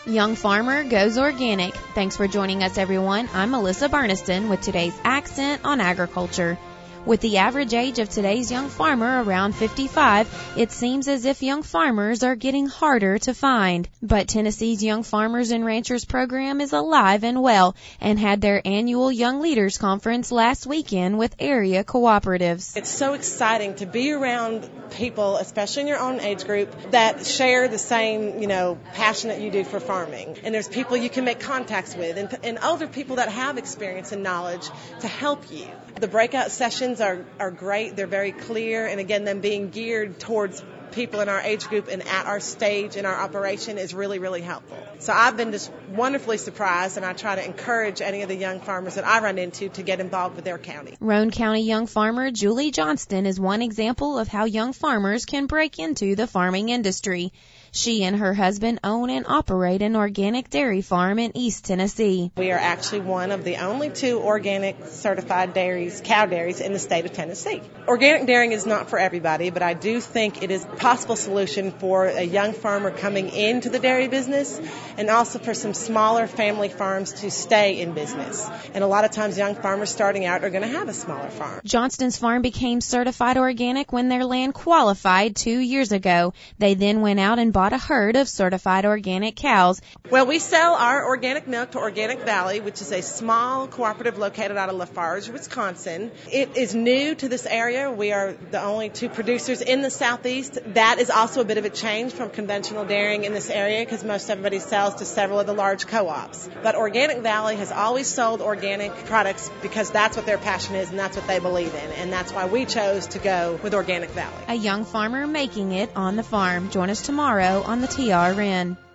Young Farmer Goes Organic. Thanks for joining us, everyone. I'm Melissa Burniston with today's Accent on Agriculture. With the average age of today's young farmer around 55, it seems as if young farmers are getting harder to find. But Tennessee's Young Farmers and Ranchers program is alive and well and had their annual Young Leaders Conference last weekend with area cooperatives. It's so exciting to be around people, especially in your own age group, that share the same, passion that you do for farming. And there's people you can make contacts with and older people that have experience and knowledge to help you. The breakout sessions are great. They're very clear. And again, them being geared towards people in our age group and at our stage in our operation is really, really helpful. So I've been just wonderfully surprised, and I try to encourage any of the young farmers that I run into to get involved with their county. Roane County young farmer Julie Johnston is one example of how young farmers can break into the farming industry. She and her husband own and operate an organic dairy farm in East Tennessee. We are actually one of the only 2 organic certified dairies, cow dairies, in the state of Tennessee. Organic dairying is not for everybody, but I do think it is a possible solution for a young farmer coming into the dairy business and also for some smaller family farms to stay in business. And a lot of times young farmers starting out are going to have a smaller farm. Johnston's farm became certified organic when their land qualified 2 years ago. They then went out and bought a herd of certified organic cows. Well, we sell our organic milk to Organic Valley, which is a small cooperative located out of Lafarge, Wisconsin. It is new to this area. We are the only 2 producers in the southeast. That is also a bit of a change from conventional dairying in this area because most everybody sells to several of the large co-ops. But Organic Valley has always sold organic products because that's what their passion is and that's what they believe in. And that's why we chose to go with Organic Valley. A young farmer making it on the farm. Join us tomorrow on the TRN.